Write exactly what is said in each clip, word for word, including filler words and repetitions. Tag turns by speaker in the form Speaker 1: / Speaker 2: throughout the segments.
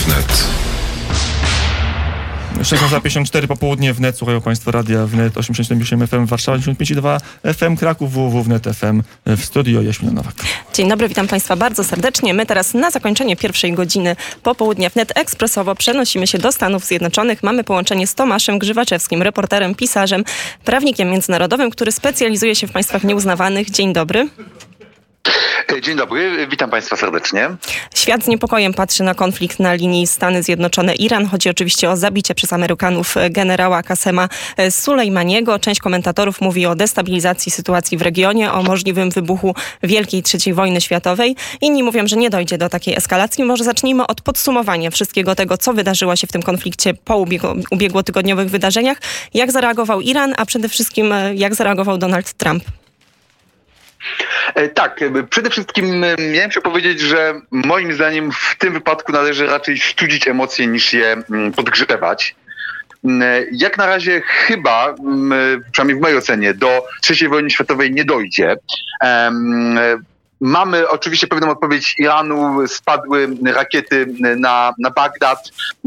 Speaker 1: Wnet.
Speaker 2: szesnasta pięćdziesiąt cztery popołudnie wnet, słuchają Państwo radia wnet osiemdziesiąt siedem osiem F M Warszawa, dziewięćdziesiąt pięć i dwa F M Kraków, w w w wnet F M. W studio Jaśmina Nowak.
Speaker 3: Dzień dobry, witam Państwa bardzo serdecznie. My teraz na zakończenie pierwszej godziny popołudnia wnet ekspresowo przenosimy się do Stanów Zjednoczonych. Mamy połączenie z Tomaszem Grzywaczewskim, reporterem, pisarzem, prawnikiem międzynarodowym, który specjalizuje się w państwach nieuznawanych. Dzień dobry.
Speaker 4: Dzień dobry, witam Państwa serdecznie.
Speaker 3: Świat z niepokojem patrzy na konflikt na linii Stany Zjednoczone-Iran. Chodzi oczywiście o zabicie przez Amerykanów generała Kasema Sulejmaniego. Część komentatorów mówi o destabilizacji sytuacji w regionie, o możliwym wybuchu Wielkiej Trzeciej Wojny Światowej. Inni mówią, że nie dojdzie do takiej eskalacji. Może zacznijmy od podsumowania wszystkiego tego, co wydarzyło się w tym konflikcie po ubiegu, ubiegłotygodniowych wydarzeniach. Jak zareagował Iran, a przede wszystkim jak zareagował Donald Trump?
Speaker 4: Tak, przede wszystkim miałem się powiedzieć, że moim zdaniem w tym wypadku należy raczej studzić emocje niż je podgrzewać. Jak na razie chyba, przynajmniej w mojej ocenie, do trzeciej wojny światowej nie dojdzie. Mamy oczywiście pewną odpowiedź Iranu, spadły rakiety na, na Bagdad.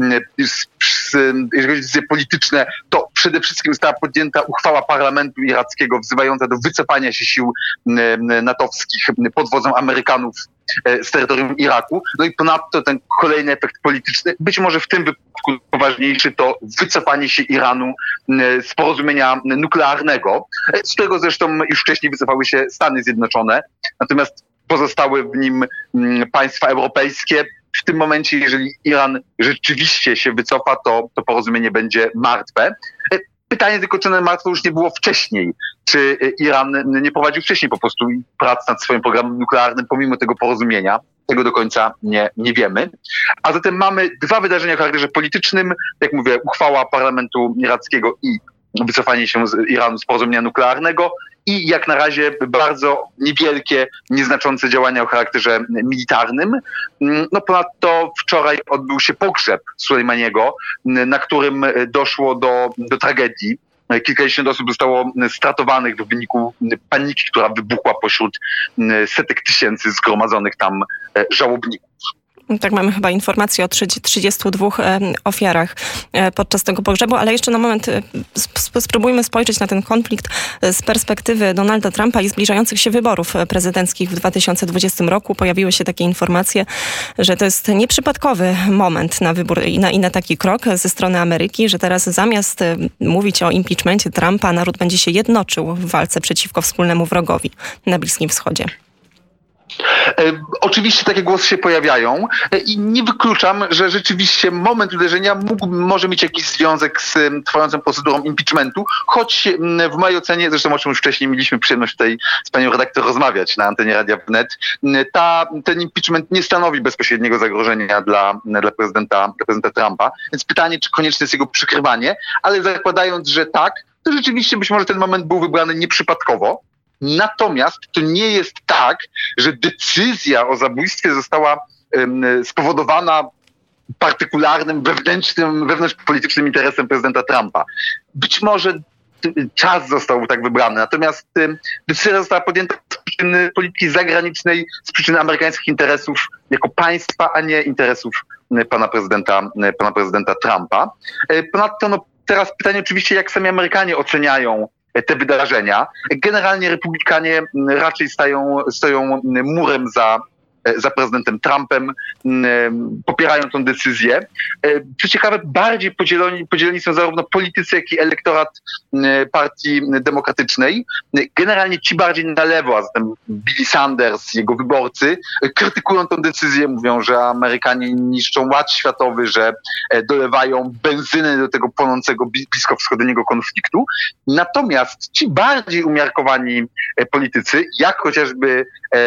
Speaker 4: Jeżeli chodzi o decyzje polityczne, to przede wszystkim została podjęta uchwała parlamentu irackiego wzywająca do wycofania się sił natowskich pod wodzą Amerykanów z terytorium Iraku. No i ponadto ten kolejny efekt polityczny, być może w tym wypadku poważniejszy, to wycofanie się Iranu z porozumienia nuklearnego, z którego zresztą już wcześniej wycofały się Stany Zjednoczone, natomiast pozostały w nim państwa europejskie. W tym momencie, jeżeli Iran rzeczywiście się wycofa, to, to porozumienie będzie martwe. Pytanie tylko, czy martwe już nie było wcześniej. Czy Iran nie prowadził wcześniej po prostu prac nad swoim programem nuklearnym pomimo tego porozumienia? Tego do końca nie, nie wiemy. A zatem mamy dwa wydarzenia o charakterze politycznym. Jak mówię, uchwała parlamentu irackiego i wycofanie się z Iranu z porozumienia nuklearnego i jak na razie bardzo niewielkie, nieznaczące działania o charakterze militarnym. No ponadto wczoraj odbył się pogrzeb Sulejmaniego, na którym doszło do, do tragedii. Kilkadziesiąt osób zostało stratowanych w wyniku paniki, która wybuchła pośród setek tysięcy zgromadzonych tam żałobników.
Speaker 3: Tak, mamy chyba informację o trzydziestu dwóch ofiarach podczas tego pogrzebu, ale jeszcze na moment spróbujmy spojrzeć na ten konflikt z perspektywy Donalda Trumpa i zbliżających się wyborów prezydenckich w dwa tysiące dwudziestym roku. Pojawiły się takie informacje, że to jest nieprzypadkowy moment na wybór i na, i na taki krok ze strony Ameryki, że teraz zamiast mówić o impeachmencie Trumpa, naród będzie się jednoczył w walce przeciwko wspólnemu wrogowi na Bliskim Wschodzie.
Speaker 4: Oczywiście takie głosy się pojawiają i nie wykluczam, że rzeczywiście moment uderzenia mógł, może mieć jakiś związek z trwającą procedurą impeachmentu, choć w mojej ocenie, zresztą o czym już wcześniej mieliśmy przyjemność tutaj z panią redaktor rozmawiać na antenie Radia Wnet, ta, ten impeachment nie stanowi bezpośredniego zagrożenia dla, dla, prezydenta, dla prezydenta Trumpa, więc pytanie, czy konieczne jest jego przykrywanie, ale zakładając, że tak, to rzeczywiście być może ten moment był wybrany nieprzypadkowo. Natomiast to nie jest tak, że decyzja o zabójstwie została um, spowodowana partykularnym, wewnętrznym, wewnątrzpolitycznym interesem prezydenta Trumpa. Być może czas został tak wybrany, natomiast um, decyzja została podjęta z przyczyny polityki zagranicznej, z przyczyny amerykańskich interesów jako państwa, a nie interesów pana prezydenta, pana prezydenta Trumpa. Ponadto no, teraz pytanie oczywiście, jak sami Amerykanie oceniają te wydarzenia. Generalnie republikanie raczej stają, stoją murem za, za prezydentem Trumpem, popierają tę decyzję. Co ciekawe, bardziej podzieleni, podzieleni są zarówno politycy, jak i elektorat Partii Demokratycznej. Generalnie ci bardziej na lewo, a zatem Billy Sanders, jego wyborcy, krytykują tę decyzję, mówią, że Amerykanie niszczą ład światowy, że dolewają benzyny do tego płonącego bliskowschodniego konfliktu. Natomiast ci bardziej umiarkowani politycy, jak chociażby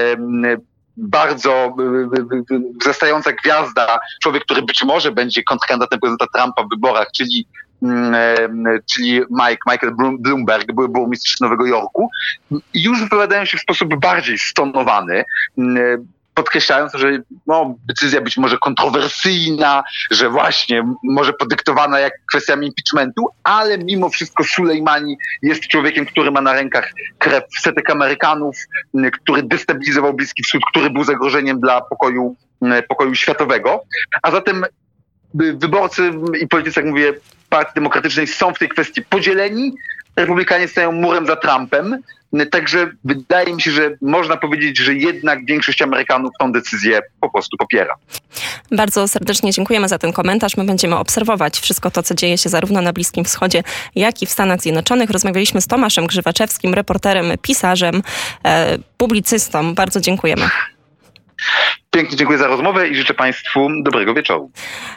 Speaker 4: bardzo wzrastająca gwiazda, człowiek, który być może będzie kontrkandydatem prezydenta Trumpa w wyborach, czyli, czyli Mike, Michael Bloomberg, były burmistrz Nowego Jorku, już wypowiadają się w sposób bardziej stonowany, podkreślając, że no, decyzja być może kontrowersyjna, że właśnie może podyktowana jak kwestiami impeachmentu, ale mimo wszystko Sulejmani jest człowiekiem, który ma na rękach krew setek Amerykanów, który destabilizował Bliski Wschód, który był zagrożeniem dla pokoju, pokoju światowego. A zatem wyborcy i politycy, jak mówię, Partii Demokratycznej są w tej kwestii podzieleni. Republikanie stają murem za Trumpem. Także wydaje mi się, że można powiedzieć, że jednak większość Amerykanów tą decyzję po prostu popiera.
Speaker 3: Bardzo serdecznie dziękujemy za ten komentarz. My będziemy obserwować wszystko to, co dzieje się zarówno na Bliskim Wschodzie, jak i w Stanach Zjednoczonych. Rozmawialiśmy z Tomaszem Grzywaczewskim, reporterem, pisarzem, e, publicystą. Bardzo dziękujemy.
Speaker 4: Pięknie dziękuję za rozmowę i życzę Państwu dobrego wieczoru.